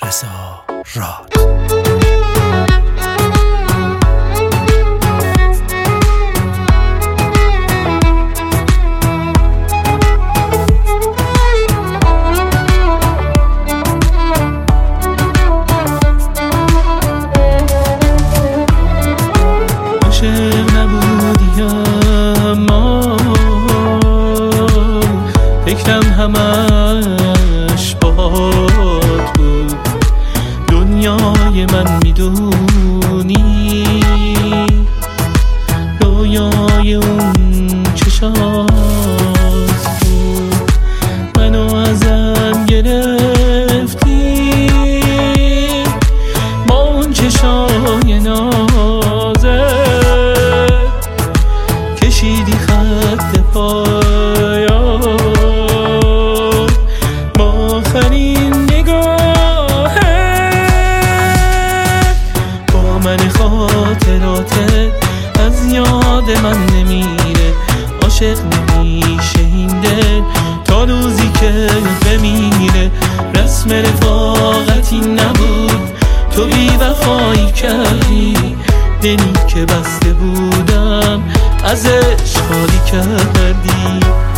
رضا راد. عاشق نبودی اما فکرم همش باهات بود. دنیای من میدونی رویای اون چشات بود. منو ازم گرفتی با اون چشای نازه، کشیدی خط پایان با آخرین نگاهت. با من خاطراتت از یاد من نمیره. عاشق نمیشه این دل تا روزی که بمیره. رسم رفاقتی نبود، تو بی وفایی کردی. دلی که بسته بودم ازش خالی کردی.